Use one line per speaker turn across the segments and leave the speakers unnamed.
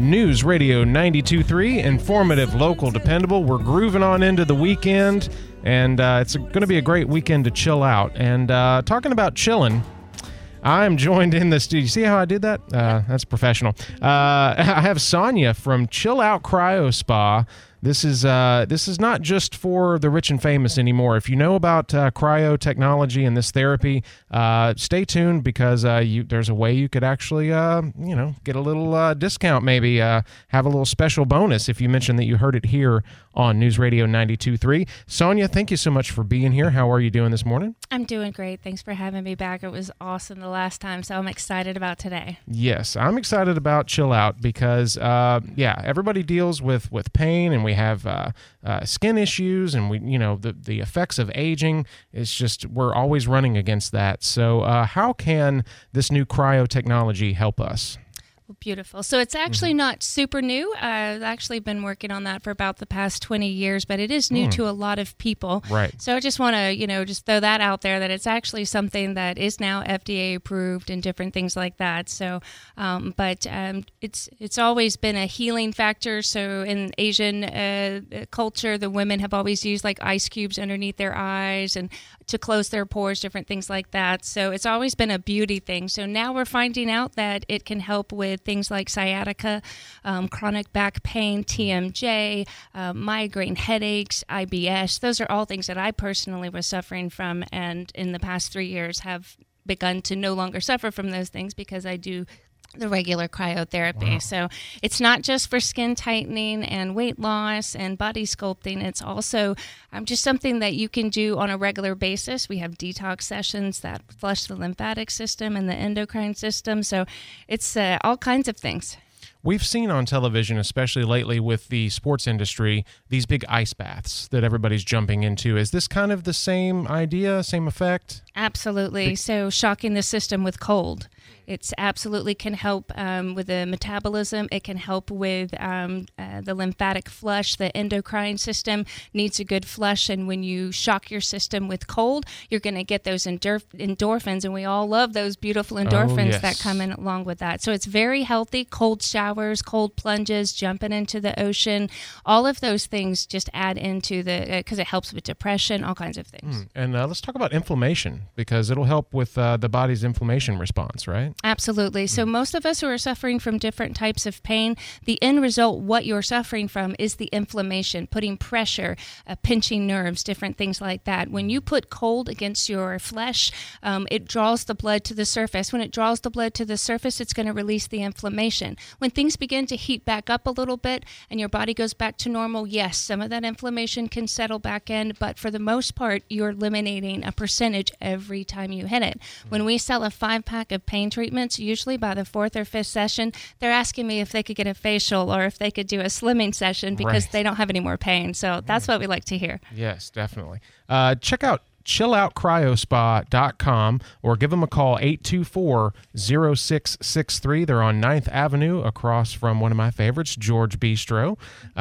News Radio 92.3, informative, local, dependable. We're grooving on into the weekend, and it's going to be a great weekend to chill out. And talking about chilling, I'm joined in the studio. See how I did that? That's professional. I have Sonia from Chill Out Cryo Spa. This is not just for the rich and famous anymore. If you know about cryo technology and this therapy, stay tuned because there's a way you could actually get a little discount, maybe have a little special bonus if you mention that you heard it here on News Radio 92.3. Sonia, thank you so much for being here. How are you doing this morning?
I'm doing great. Thanks for having me back. It was awesome the last time, so I'm excited about today.
Yes, I'm excited about Chill Out because, everybody deals with pain, and we have skin issues, and the effects of aging. It's just we're always running against that. So how can this new cryo technology help us?
Beautiful. So it's actually not super new. I've actually been working on that for about the past 20 years, but it is new to a lot of people.
Right.
So I just want to, just throw that out there that it's actually something that is now FDA approved and different things like that. So, it's always been a healing factor. So in Asian culture, the women have always used like ice cubes underneath their eyes and to close their pores, different things like that. So it's always been a beauty thing. So now we're finding out that it can help with things like sciatica, chronic back pain, TMJ, migraine headaches, IBS. Those are all things that I personally was suffering from, and in the past 3 years have begun to no longer suffer from those things because I do the regular cryotherapy. Wow. So it's not just for skin tightening and weight loss and body sculpting. It's also just something that you can do on a regular basis. We have detox sessions that flush the lymphatic system and the endocrine system. So it's all kinds of things.
We've seen on television, especially lately with the sports industry, these big ice baths that everybody's jumping into. Is this kind of the same idea, same effect?
Absolutely. So shocking the system with cold. It's absolutely can help with the metabolism. It can help with the lymphatic flush. The endocrine system needs a good flush, and when you shock your system with cold, you're going to get those endorphins, and we all love those beautiful endorphins that come in along with that. So it's very healthy. Cold showers, cold plunges, jumping into the ocean, all of those things just add into because it helps with depression, all kinds of things.
And let's talk about inflammation, because it'll help with the body's inflammation response, right?
Absolutely. So most of us who are suffering from different types of pain, the end result, what you're suffering from, is the inflammation, putting pressure, pinching nerves, different things like that. When you put cold against your flesh, it draws the blood to the surface. When it draws the blood to the surface, it's going to release the inflammation. When things begin to heat back up a little bit and your body goes back to normal, yes, some of that inflammation can settle back in, but for the most part, you're eliminating a percentage every time you hit it. When we sell a 5-pack of pain treatments, usually by the 4th or 5th session, they're asking me if they could get a facial or if they could do a slimming session because they don't have any more pain. So that's what we like to hear.
Yes, definitely. Check out chilloutcryospa.com or give them a call, 824-0663. They're on 9th Avenue across from one of my favorites, George Bistro.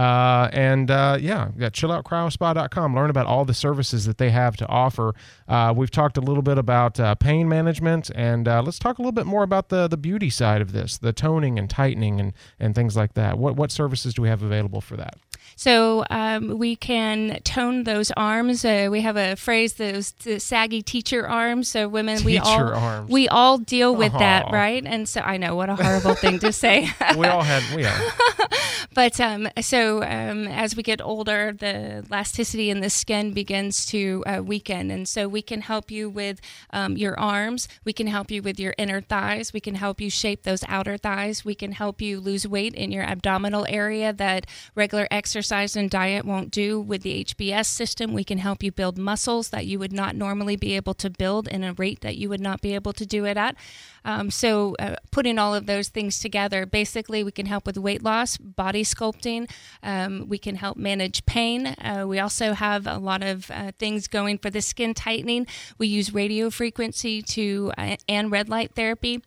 Chilloutcryospa.com. Learn about all the services that they have to offer. We've talked a little bit about pain management, and let's talk a little bit more about the beauty side of this, the toning and tightening and things like that. What services do we have available for that?
So we can tone those arms. We have a phrase, the saggy teacher arms. So women, we all deal with that, right? And so I know, what a horrible thing to say.
we are.
But as we get older, the elasticity in the skin begins to weaken. And so we can help you with your arms. We can help you with your inner thighs. We can help you shape those outer thighs. We can help you lose weight in your abdominal area that regular exercise and diet won't do. With the HBS system, we can help you build muscles that you would not normally be able to build in a rate that you would not be able to do it at. Putting all of those things together, basically we can help with weight loss, body sculpting. We can help manage pain. We also have a lot of things going for the skin tightening. We use radio frequency and red light therapy.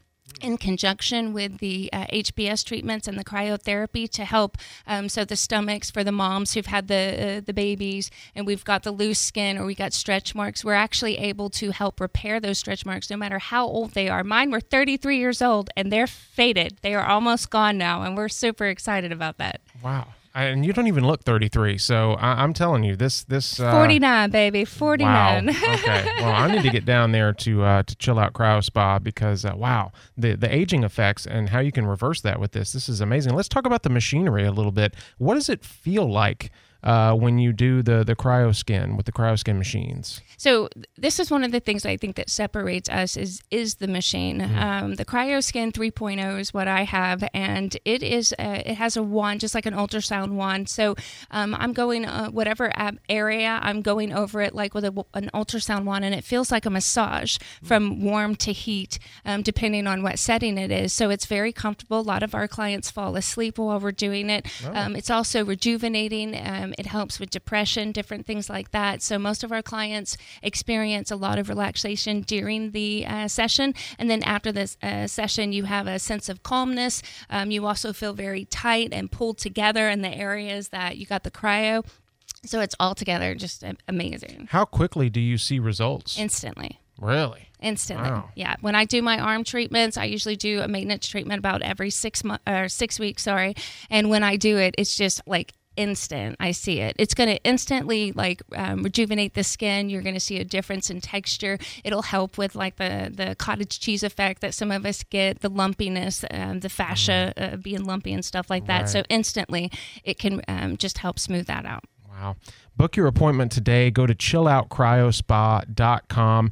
in conjunction with the HBS treatments and the cryotherapy to help. So the stomachs for the moms who've had the babies, and we've got the loose skin or we got stretch marks, we're actually able to help repair those stretch marks no matter how old they are. Mine were 33 years old and they're faded. They are almost gone now, and we're super excited about that.
Wow. And you don't even look 33, so I'm telling you, this
49, baby, 49.
Wow. Okay, well, I need to get down there to Chill Out Cryo Spa because wow, the aging effects and how you can reverse that with this is amazing. Let's talk about the machinery a little bit. What does it feel like when you do the CryoSkin with the CryoSkin machines?
So this is one of the things I think that separates us is the machine. The CryoSkin 3.0 is what I have, and it has a wand, just like an ultrasound wand. So I'm going whatever area, I'm going over it like with an ultrasound wand, and it feels like a massage from warm to heat, depending on what setting it is. So it's very comfortable. A lot of our clients fall asleep while we're doing it. It's also rejuvenating. It helps with depression, different things like that. So most of our clients experience a lot of relaxation during the session. And then after this session, you have a sense of calmness. You also feel very tight and pulled together in the areas that you got the cryo. So it's all together just amazing.
How quickly do you see results?
Instantly.
Really?
Instantly.
Wow.
Yeah. When I do my arm treatments, I usually do a maintenance treatment about every 6 weeks. And when I do it, it's just like instant. I see it. It's going to instantly rejuvenate the skin. You're going to see a difference in texture. It'll help with like the cottage cheese effect that some of us get, the lumpiness, the fascia being lumpy and stuff like that.
Right.
So instantly it can just help smooth that out.
Wow. Book your appointment today. Go to chilloutcryospa.com,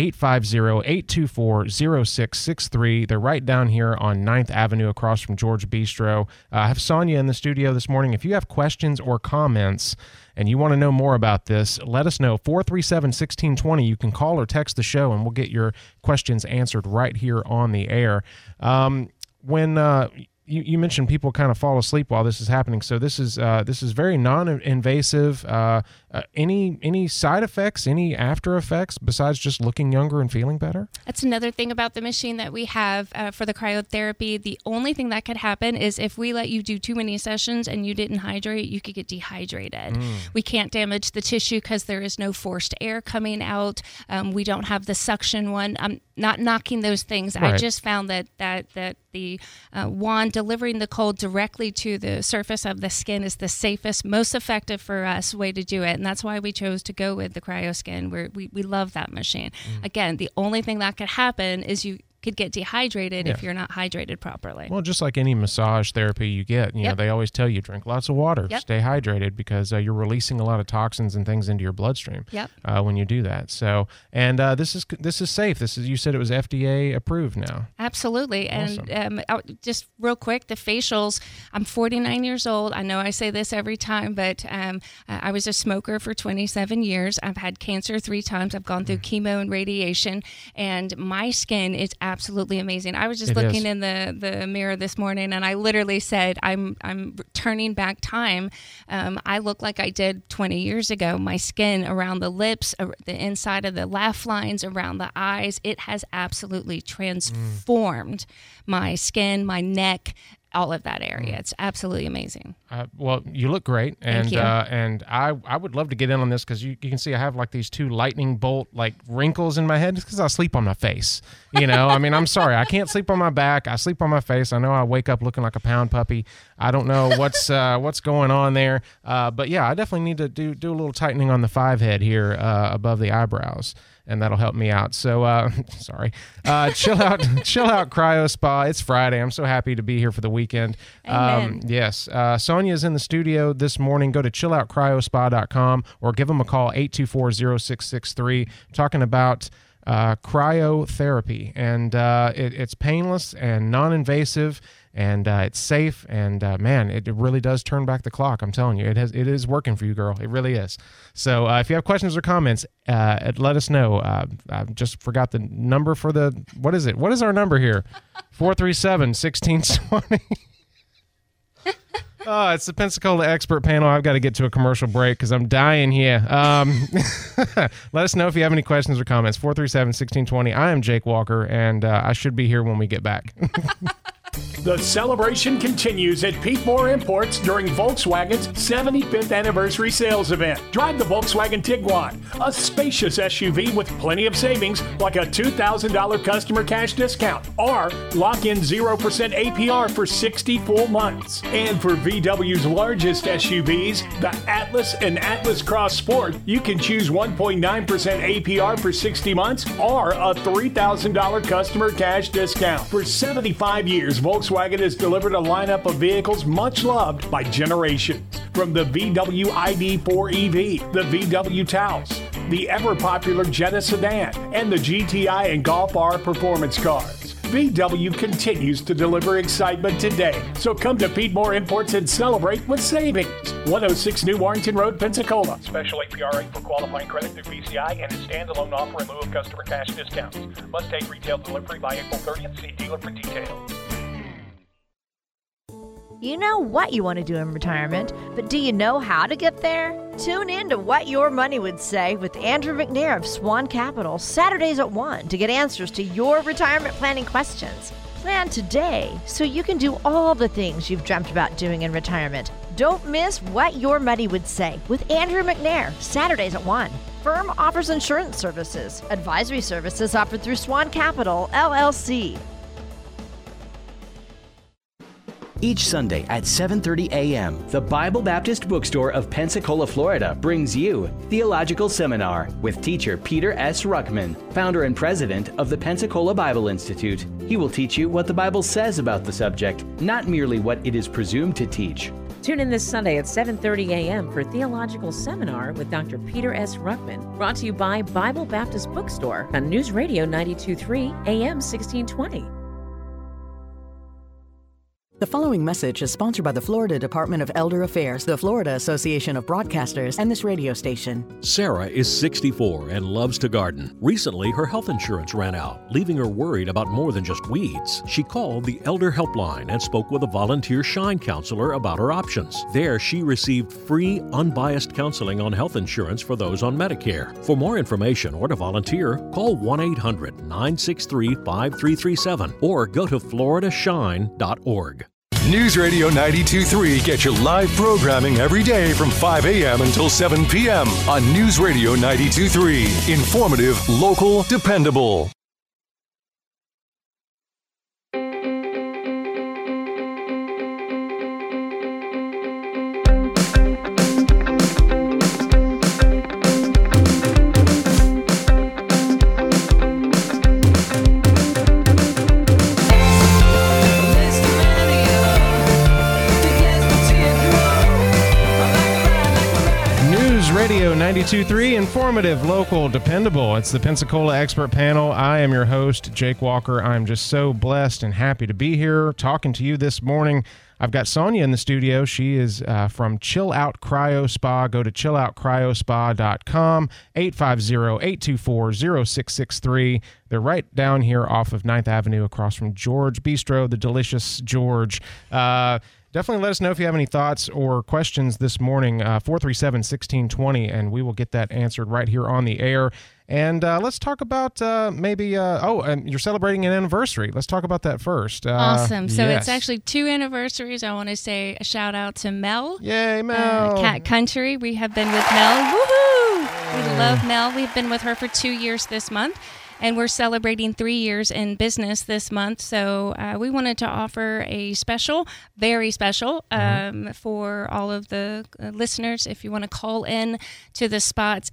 850-824-0663. They're right down here on 9th Avenue across from George Bistro. I have Sonia in the studio this morning. If you have questions or comments and you want to know more about this, let us know. 437-1620. You can call or text the show, and we'll get your questions answered right here on the air. You mentioned people kind of fall asleep while this is happening. So this is very non-invasive. Any side effects, any after effects besides just looking younger and feeling better?
That's another thing about the machine that we have for the cryotherapy. The only thing that could happen is if we let you do too many sessions and you didn't hydrate, you could get dehydrated. We can't damage the tissue because there is no forced air coming out. We don't have the suction one. I'm not knocking those things.
Right.
I just found that the wand delivering the cold directly to the surface of the skin is the safest, most effective for us way to do it. And that's why we chose to go with the CryoSkin. We love that machine. Again, the only thing that could happen is you could get dehydrated if you're not hydrated properly.
Well, just like any massage therapy you get, you know, they always tell you drink lots of water, stay hydrated, because you're releasing a lot of toxins and things into your bloodstream when you do that. So, and this is safe. You said it was FDA approved now.
Absolutely.
Awesome.
And just real quick, the facials. I'm 49 years old. I know I say this every time, but I was a smoker for 27 years. I've had cancer 3 times. I've gone through chemo and radiation, and my skin is absolutely amazing. I was just looking in the mirror this morning, and I literally said, I'm turning back time. I look like I did 20 years ago. My skin around the lips, the inside of the laugh lines, around the eyes, it has absolutely transformed my skin, my neck, all of that area. It's absolutely amazing.
Well, you look great, and and I would love to get in on this because you can see I have like these 2 lightning bolt like wrinkles in my head. It's because I sleep on my face. You know, I mean, I'm sorry, I can't sleep on my back. I sleep on my face. I know I wake up looking like a pound puppy. I don't know what's going on there, but yeah, I definitely need to do a little tightening on the 5 head here above the eyebrows, and that'll help me out. So, sorry. Chill out Cryo Spa. It's Friday. I'm so happy to be here for the weekend.
Amen.
Yes. Sonia's in the studio this morning. Go to chilloutcryospa.com or give them a call, 824-0663, talking about cryotherapy. And it's painless and non-invasive, and it's safe, and man, it really does turn back the clock. I'm telling you, it is working for you, girl. It really is. So if you have questions or comments, let us know. I just forgot the number for what is it? What is our number here? 437-1620. Oh, it's the Pensacola Expert Panel. I've got to get to a commercial break because I'm dying here. Let us know if you have any questions or comments. 437-1620. I am Jake Walker, and I should be here when we get back.
The celebration continues at Pete Moore Imports during Volkswagen's 75th anniversary sales event. Drive the Volkswagen Tiguan, a spacious SUV with plenty of savings like a $2,000 customer cash discount, or lock in 0% APR for 60 full months. And for VW's largest SUVs, the Atlas and Atlas Cross Sport, you can choose 1.9% APR for 60 months or a $3,000 customer cash discount. For 75 years, Volkswagen has delivered a lineup of vehicles much loved by generations. From the VW ID4 EV, the VW Taos, the ever-popular Jetta sedan, and the GTI and Golf R performance cars. VW continues to deliver excitement today. So come to Pete Moore Imports and celebrate with savings. 106 New Warrington Road, Pensacola. Special APR rate for qualifying credit through BCI and a standalone offer in lieu of customer cash discounts. Must take retail delivery by April 30th. See dealer for details.
You know what you want to do in retirement, but do you know how to get there? Tune in to What Your Money Would Say with Andrew McNair of Swan Capital, Saturdays at 1 to get answers to your retirement planning questions. Plan today so you can do all the things you've dreamt about doing in retirement. Don't miss What Your Money Would Say with Andrew McNair, Saturdays at 1. Firm offers insurance services. Advisory services offered through Swan Capital, LLC.
Each Sunday at 7:30 a.m., the Bible Baptist Bookstore of Pensacola, Florida brings you Theological Seminar with teacher Peter S. Ruckman, founder and president of the Pensacola Bible Institute. He will teach you what the Bible says about the subject, not merely what it is presumed to teach.
Tune in this Sunday at 7:30 a.m. for Theological Seminar with Dr. Peter S. Ruckman, brought to you by Bible Baptist Bookstore on News Radio 92.3 AM 1620.
The following message is sponsored by the Florida Department of Elder Affairs, the Florida Association of Broadcasters, and this radio station.
Sarah is 64 and loves to garden. Recently, her health insurance ran out, leaving her worried about more than just weeds. She called the Elder Helpline and spoke with a volunteer Shine counselor about her options. There, she received free, unbiased counseling on health insurance for those on Medicare. For more information or to volunteer, call 1-800-963-5337 or go to floridashine.org.
News Radio 92.3 gets you live programming every day from 5 a.m. until 7 p.m. on News Radio 92.3. Informative, local, dependable.
Radio 92.3, informative, local, dependable. It's the Pensacola Expert Panel. I am your host, Jake Walker. I'm just so blessed and happy to be here talking to you this morning. I've got Sonia in the studio. She is from Chill Out Cryo Spa. Go to chilloutcryospa.com, 850-824-0663. They're right down here off of 9th Avenue across from George Bistro, the delicious George. Definitely let us know if you have any thoughts or questions this morning, 437-1620, and we will get that answered right here on the air. And let's talk about and you're celebrating an anniversary. Let's talk about that first.
Awesome. So
yes.
It's actually 2 anniversaries. I want to say a shout out to Mel.
Yay, Mel.
Cat Country. We have been with Mel. Woohoo! We love Mel. We've been with her for 2 years this month. And we're celebrating 3 years in business this month. So we wanted to offer a special, very special, for all of the listeners. If you want to call in to the spa, it's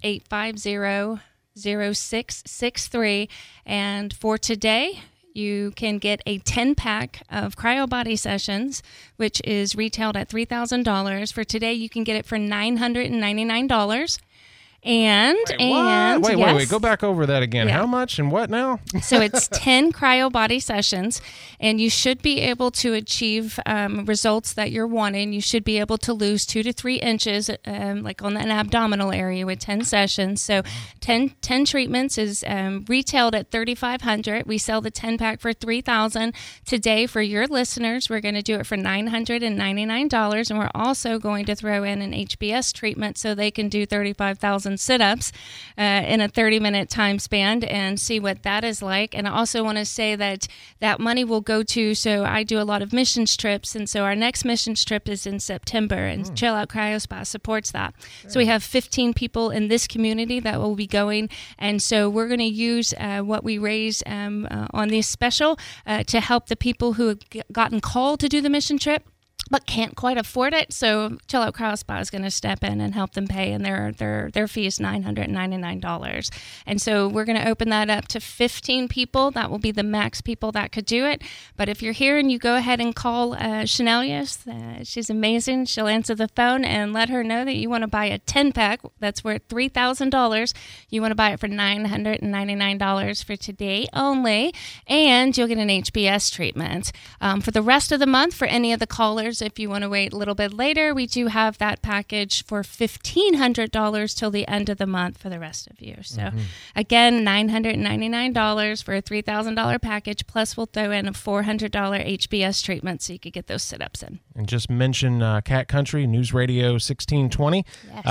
850-0663. And for today, you can get a 10-pack of cryo body sessions, which is retailed at $3,000. For today, you can get it for $999. And
Wait, go back over that again.
Yeah.
How much and what now?
So it's 10 cryo body sessions, and you should be able to achieve results that you're wanting. You should be able to lose 2 to 3 inches, like on an abdominal area with 10 sessions. So 10 treatments is retailed at $3,500. We sell the 10-pack for $3,000. Today, for your listeners, we're going to do it for $999, and we're also going to throw in an HBS treatment so they can do 35,000 sit-ups in a 30-minute time span and see what that is like. And I also want to say that money will go to, so I do a lot of missions trips, and so our next missions trip is in September, and Chill Out Cryo Spa supports that. So we have 15 people in this community that will be going, and so we're going to use what we raise on this special to help the people who have gotten called to do the mission trip but can't quite afford it. So Chill Out Cryo Spa is going to step in and help them pay, and their fee is $999. And so we're going to open that up to 15 people. That will be the max people that could do it. But if you're here and you go ahead and call Chanelius, she's amazing. She'll answer the phone, and let her know that you want to buy a 10-pack that's worth $3,000. You want to buy it for $999 for today only, and you'll get an HBS treatment. For the rest of the month, for any of the callers, if you want to wait a little bit later, we do have that package for $1,500 till the end of the month for the rest of you. So again, $999 for a $3,000 package, plus we'll throw in a $400 HBS treatment so you could get those sit-ups in.
And just mention Cat Country, News Radio 1620.
Yes.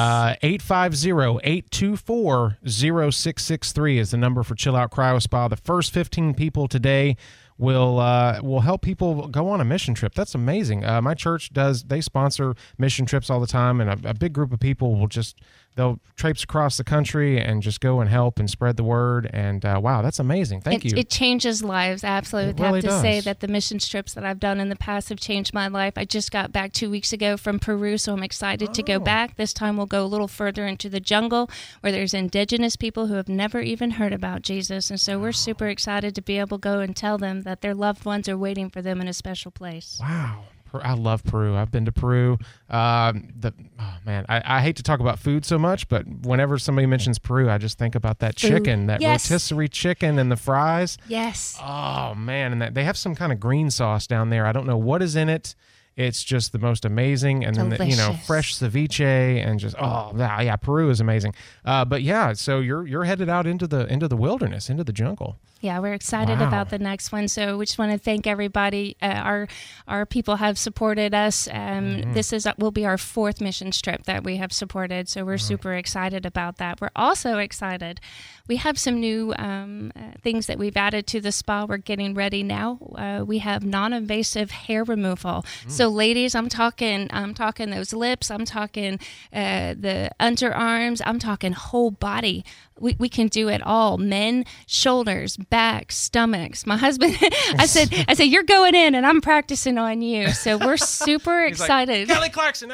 850-824-0663 is the number for Chill Out Cryo Spa. The first 15 people today will help people go on a mission trip. That's amazing. My church they sponsor mission trips all the time, and a big group of people they'll traipse across the country and just go and help and spread the word. And wow, that's amazing. Thank you.
It changes lives. I absolutely
really
have to
does.
say that the mission trips that I've done in the past have changed my life. I just got back 2 weeks ago from Peru, so I'm excited to go back. This time we'll go a little further into the jungle where there's indigenous people who have never even heard about Jesus. And so we're super excited to be able to go and tell them that their loved ones are waiting for them in a special place.
Wow. I love Peru. I've been to Peru. I hate to talk about food so much, but whenever somebody mentions Peru, I just think about that chicken, that rotisserie chicken and the fries.
Yes.
Oh, man. And they have some kind of green sauce down there. I don't know what is in it. It's just the most amazing. And then, fresh ceviche and just, Peru is amazing. But yeah, so you're headed out into the wilderness, into the jungle.
Yeah, we're excited about the next one. So we just want to thank everybody. Our people have supported us. This will be our 4th mission trip that we have supported. So we're super excited about that. We're also excited. We have some new things that we've added to the spa. We're getting ready now. We have non-invasive hair removal. So ladies, I'm talking those lips. I'm talking the underarms. I'm talking whole body. We can do it all. Men, shoulders, back, stomachs. My husband, I said, you're going in and I'm practicing on you. So we're super excited.
Kelly Clarkson.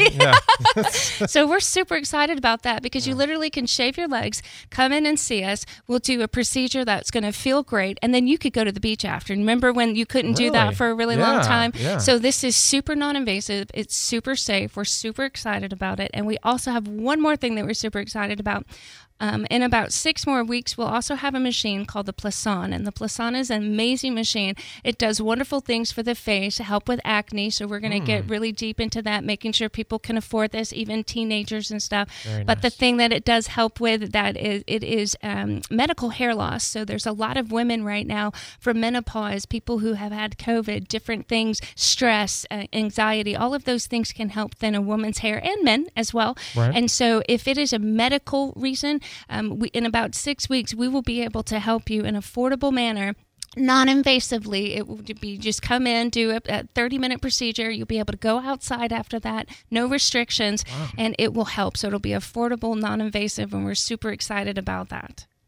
So we're super excited about that because you literally can shave your legs, come in and see us. We'll do a procedure that's going to feel great. And then you could go to the beach after. Remember when you couldn't do that for a really long time? Yeah. So this is super non-invasive. It's super safe. We're super excited about it. And we also have one more thing that we're super excited about. In about 6 more weeks, we'll also have a machine called the Plasan. And the Plasan is an amazing machine. It does wonderful things for the face, help with acne. So we're going to get really deep into that, making sure people can afford this, even teenagers and stuff. But the thing that it does help with that is it is medical hair loss. So there's a lot of women right now from menopause, people who have had COVID, different things, stress, anxiety, all of those things can help thin a woman's hair and men as well. Right. And so if it is a medical reason, in about 6 weeks, we will be able to help you in an affordable manner. Non-invasively. It will be just come in, do a 30-minute procedure. You'll be able to go outside after that, no restrictions, and it will help. So it'll be affordable, non-invasive, and we're super excited about that.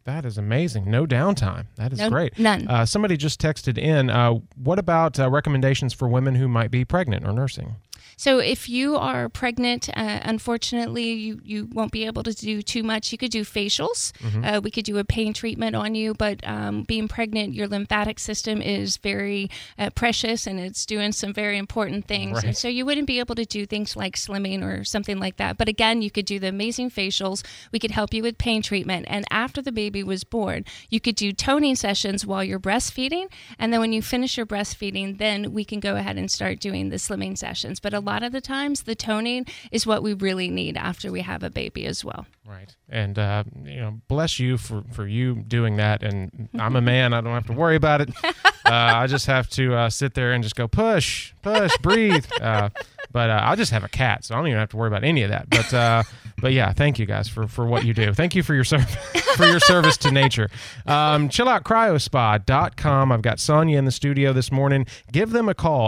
That is amazing. No downtime. That is great.
None.
Somebody just texted in. What about recommendations for women who might be pregnant or nursing?
So if you are pregnant, unfortunately, you won't be able to do too much. You could do facials. We could do a pain treatment on you, but being pregnant, your lymphatic system is very precious, and it's doing some very important things.
Right.
And so you wouldn't be able to do things like slimming or something like that. But again, you could do the amazing facials. We could help you with pain treatment. And after the baby was born, you could do toning sessions while you're breastfeeding. And then when you finish your breastfeeding, then we can go ahead and start doing the slimming sessions. But a lot of the times, the toning is what we really need after we have a baby as well.
Right. And, bless you for you doing that. And I'm a man. I don't have to worry about it. I just have to sit there and just go, push, breathe. But I just have a cat, so I don't even have to worry about any of that. But yeah, thank you guys for what you do. Thank you for your service to nature. ChilloutCryoSpa.com. I've got Sonia in the studio this morning. Give them a call,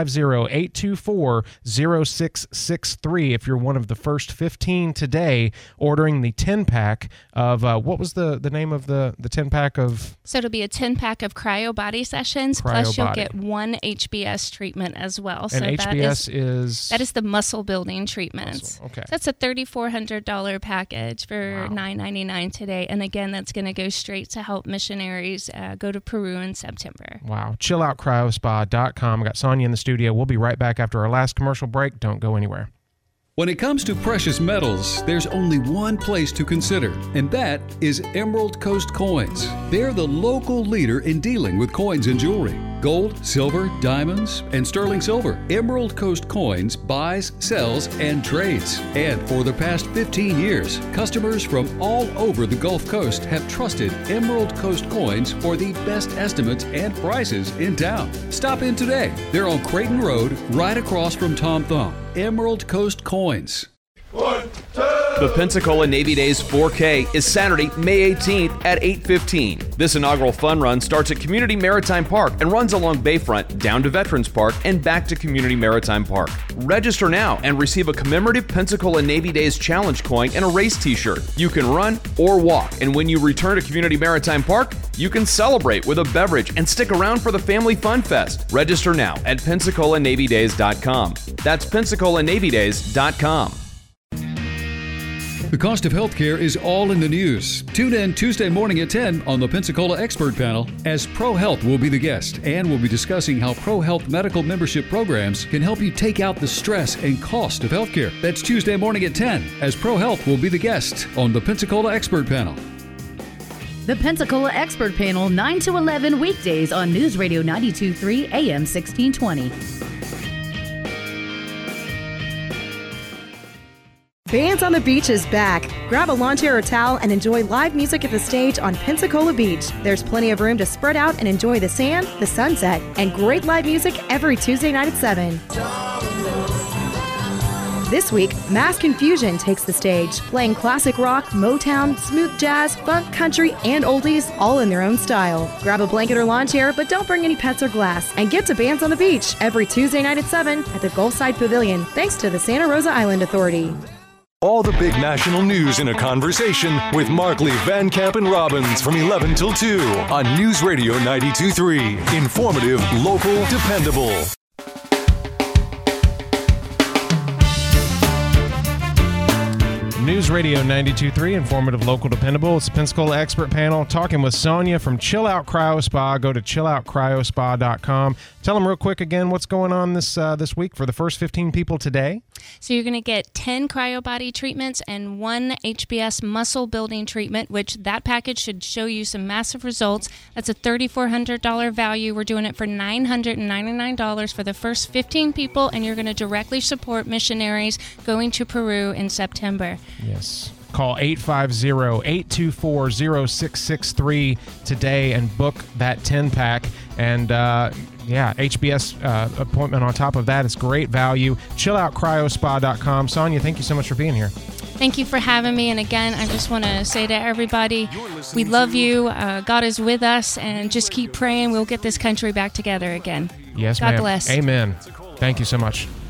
850-824-0663 if you're one of the first 15 today ordering the 10-pack of, what was the name of the 10-pack of?
So it'll be a 10-pack of cryo body sessions, plus you'll get one HBS treatment as well.
And
so
HBS is?
That is the muscle building treatments.
Okay.
So that's a $3,400 package for $999 today. And again, that's going to go straight to help missionaries go to Peru in September.
Wow. ChilloutCryoSpa.com. Got Sonia in the studio. We'll be right back after our last commercial break. Don't go anywhere.
When it comes to precious metals, there's only one place to consider, and that is Emerald Coast Coins. They're the local leader in dealing with coins and jewelry. Gold, silver, diamonds, and sterling silver. Emerald Coast Coins buys, sells, and trades. And for the past 15 years, customers from all over the Gulf Coast have trusted Emerald Coast Coins for the best estimates and prices in town. Stop in today. They're on Creighton Road, right across from Tom Thumb. Emerald Coast Coins.
The Pensacola Navy Days 4K is Saturday, May 18th at 8:15. This inaugural fun run starts at Community Maritime Park and runs along Bayfront down to Veterans Park and back to Community Maritime Park. Register now and receive a commemorative Pensacola Navy Days Challenge coin and a race t-shirt. You can run or walk, and when you return to Community Maritime Park, you can celebrate with a beverage and stick around for the Family Fun Fest. Register now at PensacolaNavyDays.com. That's PensacolaNavyDays.com.
The cost of healthcare is all in the news. Tune in Tuesday morning at 10 on the Pensacola Expert Panel as ProHealth will be the guest, and we'll be discussing how ProHealth medical membership programs can help you take out the stress and cost of healthcare. That's Tuesday morning at 10 as ProHealth will be the guest on the Pensacola Expert Panel.
The Pensacola Expert Panel, 9 to 11 weekdays on News Radio 92.3 AM 1620.
Bands on the Beach is back. Grab a lawn chair or towel and enjoy live music at the stage on Pensacola Beach. There's plenty of room to spread out and enjoy the sand, the sunset, and great live music every Tuesday night at 7. This week, Mass Confusion takes the stage, playing classic rock, Motown, smooth jazz, funk, country, and oldies, all in their own style. Grab a blanket or lawn chair, but don't bring any pets or glass, and get to Bands on the Beach every Tuesday night at 7 at the Gulfside Pavilion, thanks to the Santa Rosa Island Authority.
All the big national news in a conversation with Markley, Van Camp, and Robbins from 11 till 2 on News Radio 92.3. Informative, local, dependable.
News Radio 92.3, informative, local, dependable. It's the Pensacola Expert Panel talking with Sonia from Chill Out Cryo Spa. Go to chilloutcryospa.com. Tell them real quick again what's going on this week for the first 15 people today.
So you're going to get 10 cryo body treatments and 1 HBS muscle building treatment, which that package should show you some massive results. That's a $3,400 value. We're doing it for $999 for the first 15 people, and you're going to directly support missionaries going to Peru in September.
Yes. Call 850-824-0663 today and book that 10-pack. And, HBS appointment on top of that. It's great value. ChilloutCryoSpa.com. Sonia, thank you so much for being here.
Thank you for having me. And again, I just want to say to everybody, we love you. God is with us. And just keep praying. We'll get this country back together again.
Yes,
God
ma'am.
bless.
Amen. Thank you so much.